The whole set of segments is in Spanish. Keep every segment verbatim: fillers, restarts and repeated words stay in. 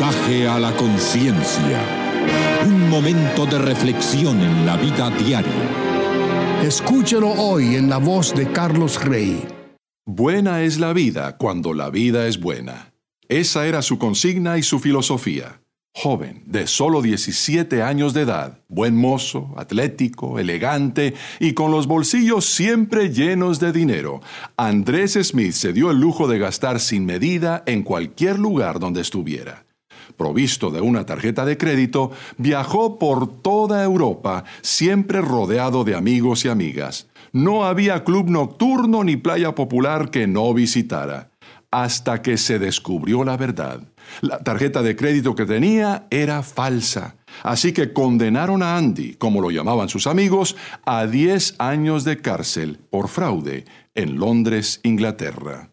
Mensaje a la conciencia. Un momento de reflexión en la vida diaria. Escúchelo hoy en la voz de Carlos Rey. Buena es la vida cuando la vida es buena. Esa era su consigna y su filosofía. Joven, de solo diecisiete años de edad, buen mozo, atlético, elegante y con los bolsillos siempre llenos de dinero, Andrés Smith se dio el lujo de gastar sin medida en cualquier lugar donde estuviera. Provisto de una tarjeta de crédito, viajó por toda Europa, siempre rodeado de amigos y amigas. No había club nocturno ni playa popular que no visitara, hasta que se descubrió la verdad. La tarjeta de crédito que tenía era falsa, así que condenaron a Andy, como lo llamaban sus amigos, a diez años de cárcel por fraude en Londres, Inglaterra.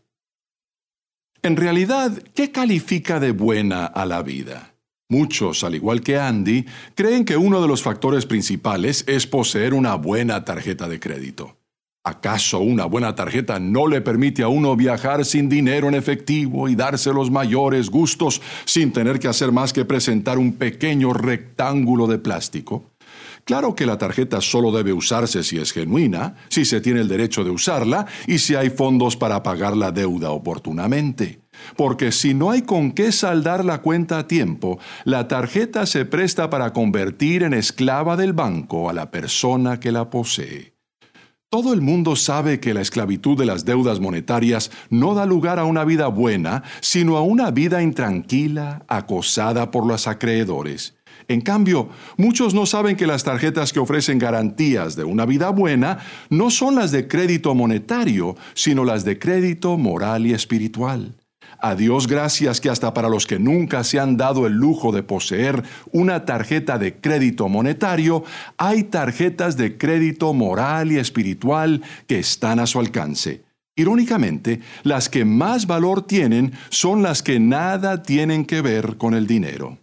En realidad, ¿qué califica de buena a la vida? Muchos, al igual que Andy, creen que uno de los factores principales es poseer una buena tarjeta de crédito. ¿Acaso una buena tarjeta no le permite a uno viajar sin dinero en efectivo y darse los mayores gustos sin tener que hacer más que presentar un pequeño rectángulo de plástico? Claro que la tarjeta solo debe usarse si es genuina, si se tiene el derecho de usarla y si hay fondos para pagar la deuda oportunamente. Porque si no hay con qué saldar la cuenta a tiempo, la tarjeta se presta para convertir en esclava del banco a la persona que la posee. Todo el mundo sabe que la esclavitud de las deudas monetarias no da lugar a una vida buena, sino a una vida intranquila, acosada por los acreedores. En cambio, muchos no saben que las tarjetas que ofrecen garantías de una vida buena no son las de crédito monetario, sino las de crédito moral y espiritual. A Dios gracias que hasta para los que nunca se han dado el lujo de poseer una tarjeta de crédito monetario, hay tarjetas de crédito moral y espiritual que están a su alcance. Irónicamente, las que más valor tienen son las que nada tienen que ver con el dinero.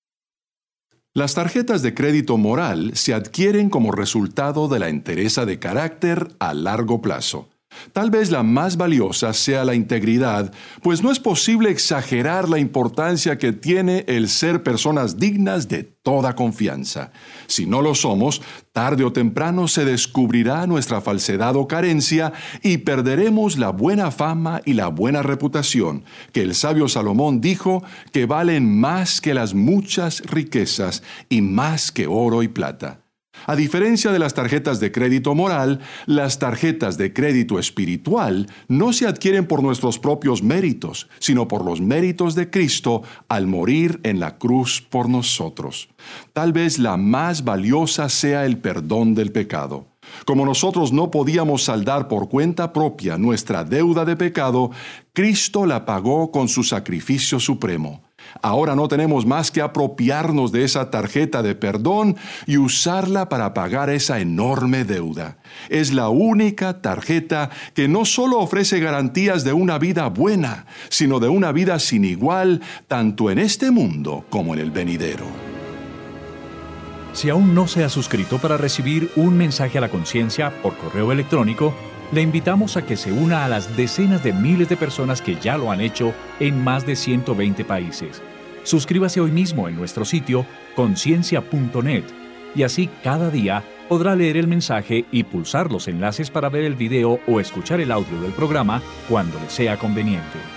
Las tarjetas de crédito moral se adquieren como resultado de la entereza de carácter a largo plazo. Tal vez la más valiosa sea la integridad, pues no es posible exagerar la importancia que tiene el ser personas dignas de toda confianza. Si no lo somos, tarde o temprano se descubrirá nuestra falsedad o carencia y perderemos la buena fama y la buena reputación, que el sabio Salomón dijo que valen más que las muchas riquezas y más que oro y plata. A diferencia de las tarjetas de crédito moral, las tarjetas de crédito espiritual no se adquieren por nuestros propios méritos, sino por los méritos de Cristo al morir en la cruz por nosotros. Tal vez la más valiosa sea el perdón del pecado. Como nosotros no podíamos saldar por cuenta propia nuestra deuda de pecado, Cristo la pagó con su sacrificio supremo. Ahora no tenemos más que apropiarnos de esa tarjeta de perdón y usarla para pagar esa enorme deuda. Es la única tarjeta que no solo ofrece garantías de una vida buena, sino de una vida sin igual, tanto en este mundo como en el venidero. Si aún no se ha suscrito para recibir un mensaje a la conciencia por correo electrónico, le invitamos a que se una a las decenas de miles de personas que ya lo han hecho en más de ciento veinte países. Suscríbase hoy mismo en nuestro sitio conciencia punto net y así cada día podrá leer el mensaje y pulsar los enlaces para ver el video o escuchar el audio del programa cuando le sea conveniente.